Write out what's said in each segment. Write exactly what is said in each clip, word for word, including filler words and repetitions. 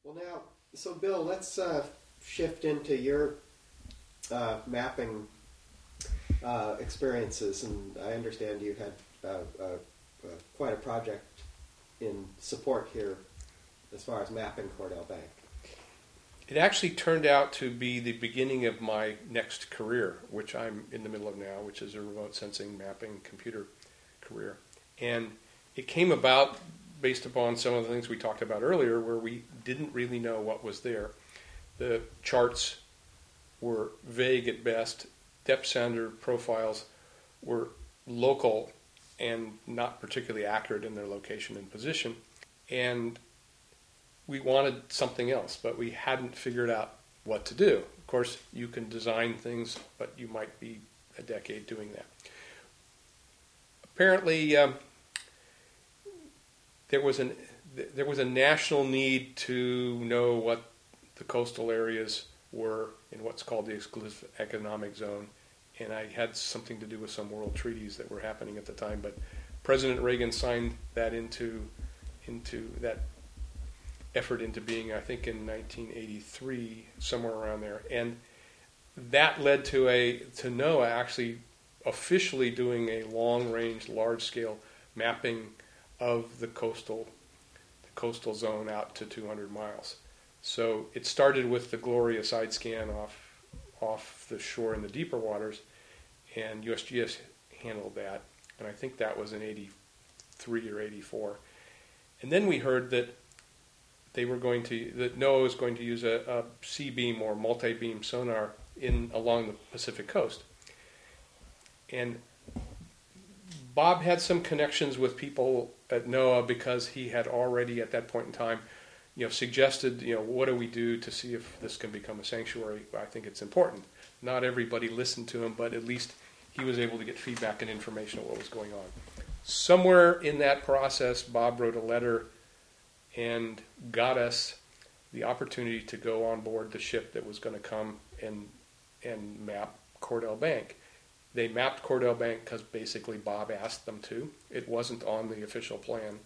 Well, now, so Bill, let's uh, shift into your uh, mapping uh, experiences, and I understand you had uh, uh, uh, quite a project in support here as far as mapping Cordell Bank. It actually turned out to be the beginning of my next career, which I'm in the middle of now, which is a remote sensing mapping computer career. And it came about based upon some of the things we talked about earlier, where we didn't really know what was there. The charts were vague at best. Depth sounder profiles were local and not particularly accurate in their location and position. And we wanted something else, but we hadn't figured out what to do. Of course, you can design things, but you might be a decade doing that. Apparently, um, there was an there was a national need to know what the coastal areas were in what's called the exclusive economic zone, and I had something to do with some world treaties that were happening at the time. But President Reagan signed that into into that effort into being, I think, in nineteen eighty-three, somewhere around there, and that led to a to NOAA actually officially doing a long-range, large-scale mapping of the coastal the coastal zone out to two hundred miles. So it started with the Gloria side scan off off the shore in the deeper waters, and U S G S handled that, and I think that was in eighty-three or eighty-four. And then we heard that they were going to that NOAA was going to use a, a C-beam or multi-beam sonar in along the Pacific coast. And Bob had some connections with people at NOAA because he had already at that point in time, you know, suggested, you know, what do we do to see if this can become a sanctuary? I think it's important. Not everybody listened to him, but at least he was able to get feedback and information on what was going on. Somewhere in that process, Bob wrote a letter and got us the opportunity to go on board the ship that was going to come and and map Cordell Bank. They mapped Cordell Bank because basically Bob asked them to. It wasn't on the official plan.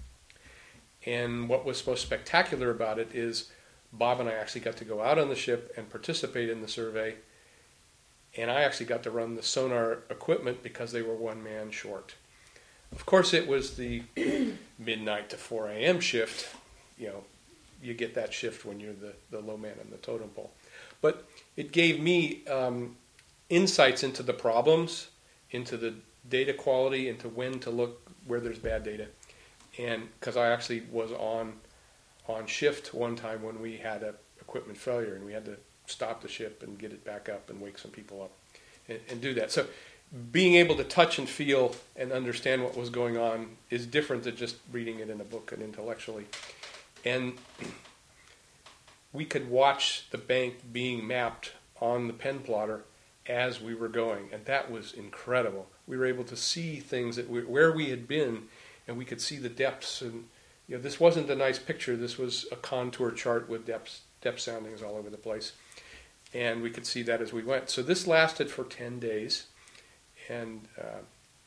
And what was most spectacular about it is Bob and I actually got to go out on the ship and participate in the survey. And I actually got to run the sonar equipment because they were one man short. Of course, it was the midnight to four a.m. shift. You know, you get that shift when you're the, the low man in the totem pole. But it gave me um, insights into the problems, into the data quality, into when to look where there's bad data. And because I actually was on on shift one time when we had a equipment failure, and we had to stop the ship and get it back up and wake some people up and, and do that. So being able to touch and feel and understand what was going on is different than just reading it in a book and intellectually. And we could watch the bank being mapped on the pen plotter as we were going, and that was incredible. We were able to see things that we, where we had been, and we could see the depths. And you know, this wasn't a nice picture. This was a contour chart with depth depth soundings all over the place, and we could see that as we went. So this lasted for ten days, and uh,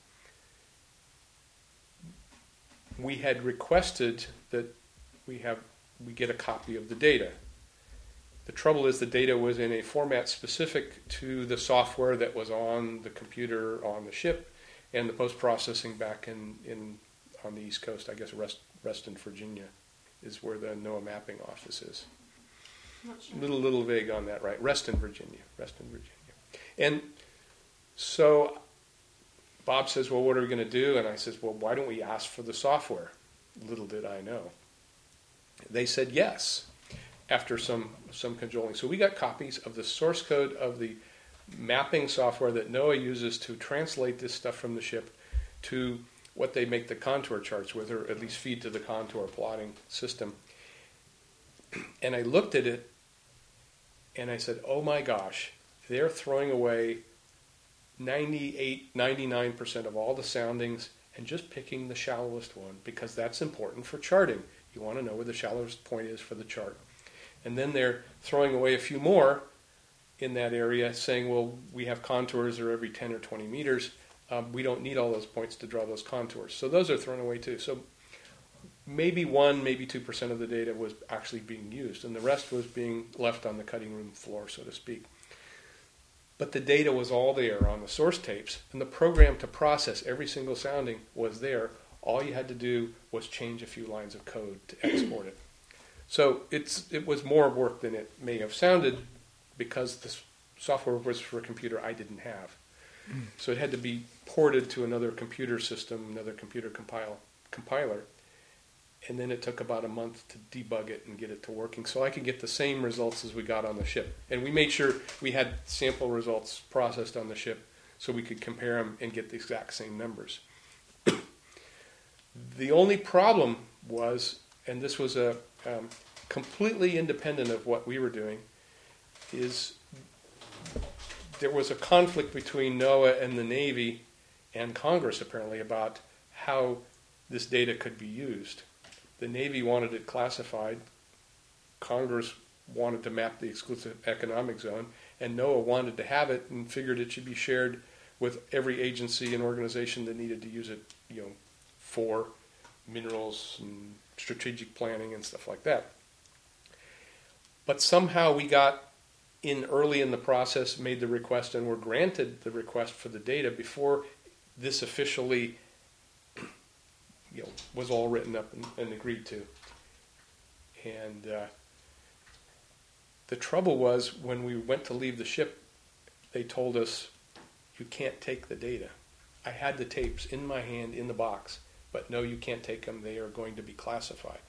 we had requested that we have we get a copy of the data. The trouble is the data was in a format specific to the software that was on the computer on the ship, and the post-processing back in, in on the East Coast, I guess Rest, Reston, Virginia, is where the NOAA mapping office is. Not sure. Little little vague on that, right? Reston, Virginia. Reston, Virginia. And so Bob says, well, what are we going to do? And I says, well, why don't we ask for the software? Little did I know. They said yes, after some some cajoling. So we got copies of the source code of the mapping software that NOAA uses to translate this stuff from the ship to what they make the contour charts with, or at least feed to the contour plotting system. And I looked at it, and I said, oh my gosh, they're throwing away ninety-eight, ninety-nine percent of all the soundings and just picking the shallowest one, because that's important for charting. You want to know where the shallowest point is for the chart. And then they're throwing away a few more in that area, saying, well, we have contours that are every ten or twenty meters. Um, we don't need all those points to draw those contours. So those are thrown away too. So maybe one, maybe two percent of the data was actually being used, and the rest was being left on the cutting room floor, so to speak. But the data was all there on the source tapes, and the program to process every single sounding was there. All you had to do was change a few lines of code to export it. So it's it was more work than it may have sounded, because the software was for a computer I didn't have. Mm. So it had to be ported to another computer system, another computer compile, compiler, and then it took about a month to debug it and get it to working so I could get the same results as we got on the ship. And we made sure we had sample results processed on the ship so we could compare them and get the exact same numbers. The only problem was, and this was a um, completely independent of what we were doing, is there was a conflict between NOAA and the Navy and Congress apparently about how this data could be used. The Navy wanted it classified, Congress wanted to map the exclusive economic zone, and NOAA wanted to have it and figured it should be shared with every agency and organization that needed to use it, you know, for minerals and strategic planning and stuff like that. But somehow we got in early in the process, made the request, and were granted the request for the data before this officially, you know, was all written up and, and agreed to. And uh, the trouble was, when we went to leave the ship, they told us, you can't take the data. I had the tapes in my hand in the box, but no, you can't take them. They are going to be classified.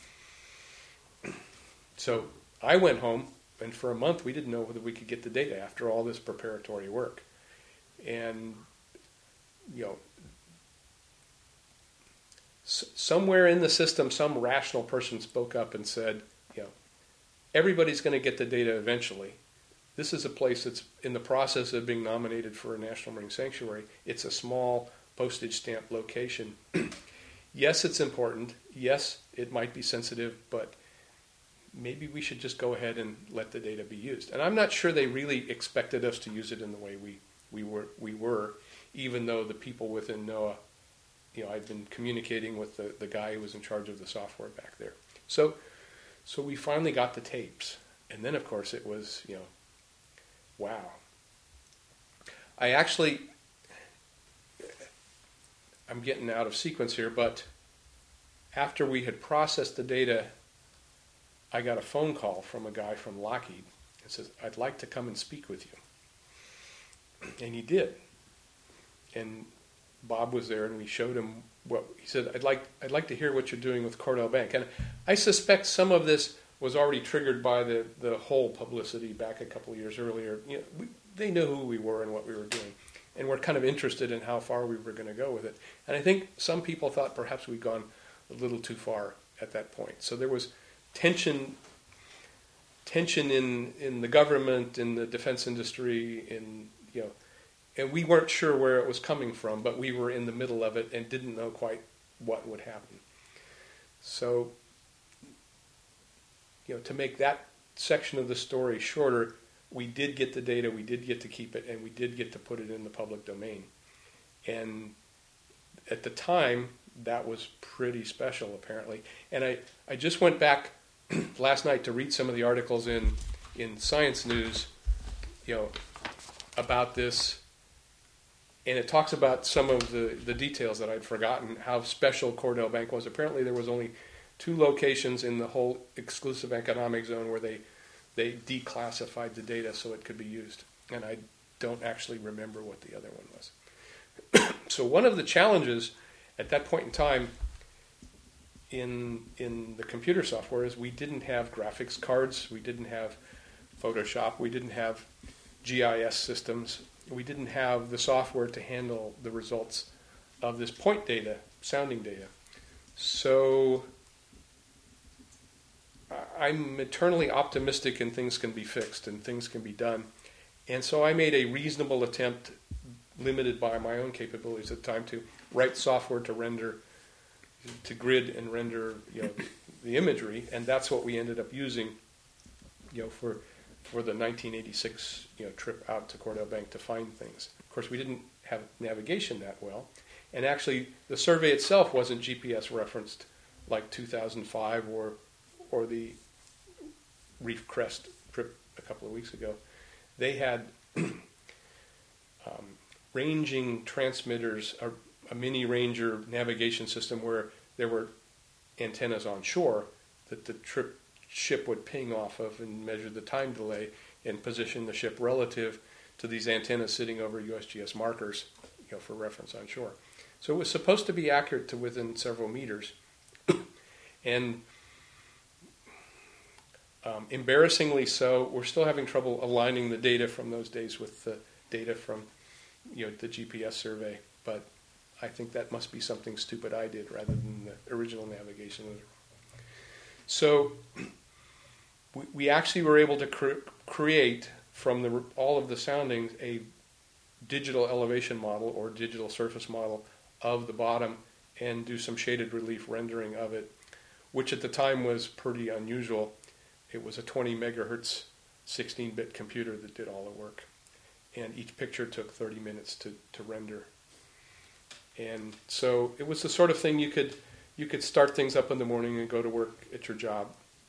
So I went home, and for a month we didn't know whether we could get the data after all this preparatory work. And, you know, s- somewhere in the system, some rational person spoke up and said, you know, everybody's going to get the data eventually. This is a place that's in the process of being nominated for a National Marine Sanctuary. It's a small postage stamp location. Yes, it's important. Yes, it might be sensitive, but maybe we should just go ahead and let the data be used. And I'm not sure they really expected us to use it in the way we, we were, we were, even though the people within NOAA, you know, I'd been communicating with the, the guy who was in charge of the software back there. So, so we finally got the tapes. And then, of course, it was, you know, wow. I actually, I'm getting out of sequence here, but after we had processed the data, I got a phone call from a guy from Lockheed that says, I'd like to come and speak with you. And he did. And Bob was there, and we showed him what he said. I'd like, I'd like to hear what you're doing with Cordell Bank. And I suspect some of this was already triggered by the, the whole publicity back a couple of years earlier. You know, we, they knew who we were and what we were doing, and were kind of interested in how far we were going to go with it. And I think some people thought perhaps we'd gone a little too far at that point. So there was tension, tension in, in the government, in the defense industry, in, you know, and we weren't sure where it was coming from, but we were in the middle of it and didn't know quite what would happen. So, you know, to make that section of the story shorter, we did get the data, we did get to keep it, and we did get to put it in the public domain. And at the time, that was pretty special, apparently. And I, I just went back last night to read some of the articles in, in Science News, you know, about this. And it talks about some of the, the details that I'd forgotten, how special Cordell Bank was. Apparently there was only two locations in the whole exclusive economic zone where they they declassified the data so it could be used. And I don't actually remember what the other one was. So one of the challenges at that point in time in in the computer software is we didn't have graphics cards, we didn't have Photoshop, we didn't have G I S systems, we didn't have the software to handle the results of this point data, sounding data. So I'm eternally optimistic and things can be fixed and things can be done. And so I made a reasonable attempt, limited by my own capabilities at the time, to write software to render, to grid and render, you know, the imagery, and that's what we ended up using, you know, for for the nineteen eighty-six, you know, trip out to Cordell Bank to find things. Of course, we didn't have navigation that well, and actually the survey itself wasn't G P S referenced like two thousand five or or the Reef Crest trip a couple of weeks ago, they had um, ranging transmitters, a, a mini Ranger navigation system where there were antennas on shore that the trip ship would ping off of and measure the time delay and position the ship relative to these antennas sitting over U S G S markers, you know, for reference on shore. So it was supposed to be accurate to within several meters. And um, embarrassingly so, we're still having trouble aligning the data from those days with the data from, you know, the G P S survey. But I think that must be something stupid I did rather than the original navigation. So we, we actually were able to cre- create from the, all of the soundings a digital elevation model or digital surface model of the bottom and do some shaded relief rendering of it, which at the time was pretty unusual. It was a twenty megahertz sixteen-bit computer that did all the work. And each picture took thirty minutes to, to render. And so it was the sort of thing you could you could start things up in the morning and go to work at your job.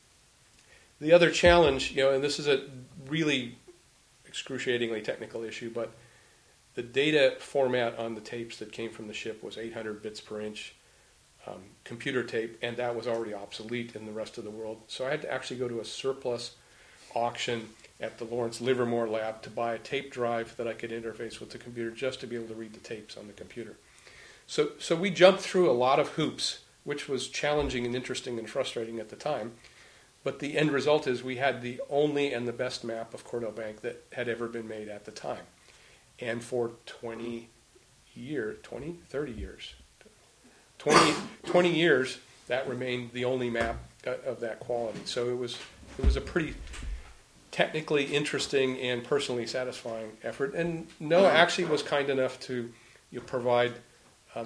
The other challenge, you know, and this is a really excruciatingly technical issue, but the data format on the tapes that came from the ship was eight hundred bits per inch um, computer tape, and that was already obsolete in the rest of the world. So I had to actually go to a surplus auction at the Lawrence Livermore lab to buy a tape drive that I could interface with the computer just to be able to read the tapes on the computer. So, so we jumped through a lot of hoops, which was challenging and interesting and frustrating at the time. But the end result is we had the only and the best map of Cordell Bank that had ever been made at the time. And for twenty years, twenty, thirty years, twenty, twenty years, that remained the only map of that quality. So it was it was a pretty technically interesting and personally satisfying effort. And NOAA actually was kind enough to you know, provide um,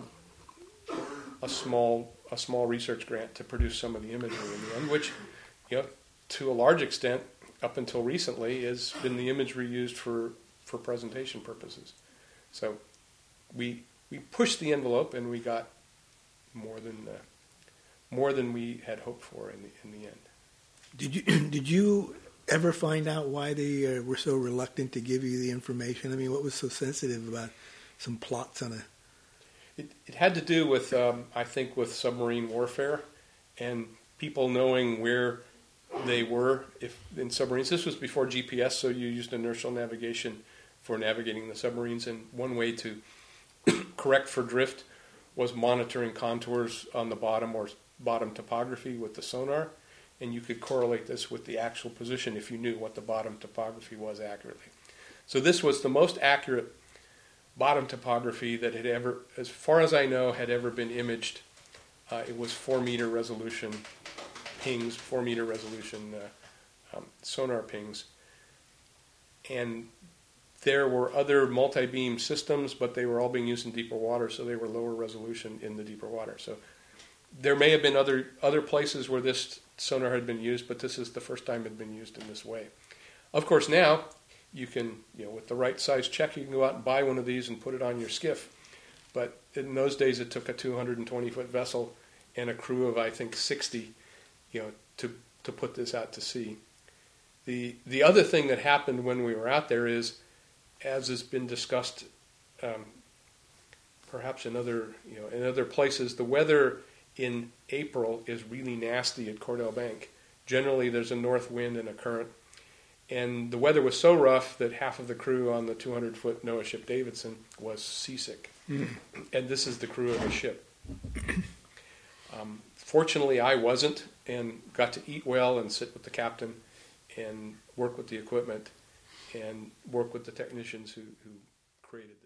a small a small research grant to produce some of the imagery in the end, which, you know, to a large extent, up until recently, has been the imagery used for, for presentation purposes. So we we pushed the envelope and we got more than uh, more than we had hoped for in the in the end. Did you did you ever find out why they uh, were so reluctant to give you the information? I mean, what was so sensitive about some plots on a? It, it had to do with, um, I think, with submarine warfare and people knowing where they were if in submarines. This was before G P S, so you used inertial navigation for navigating the submarines. And one way to correct for drift was monitoring contours on the bottom or bottom topography with the sonar. And you could correlate this with the actual position if you knew what the bottom topography was accurately. So this was the most accurate bottom topography that had ever, as far as I know, had ever been imaged. Uh, it was four meter resolution pings, four meter resolution uh, um, sonar pings. And there were other multi-beam systems, but they were all being used in deeper water, so they were lower resolution in the deeper water. So there may have been other other places where this sonar had been used, but this is the first time it had been used in this way. Of course, now you can, you know, with the right size check, you can go out and buy one of these and put it on your skiff. But in those days, it took a two hundred twenty foot vessel and a crew of, I think, sixty, you know, to to put this out to sea. The the other thing that happened when we were out there is, as has been discussed, um, perhaps in other, you know, in other places, the weather in April is really nasty at Cordell Bank. Generally, there's a north wind and a current. And the weather was so rough that half of the crew on the two hundred foot NOAA ship Davidson was seasick. Mm. And this is the crew of a ship. Um, fortunately, I wasn't, and got to eat well and sit with the captain and work with the equipment and work with the technicians who, who created this.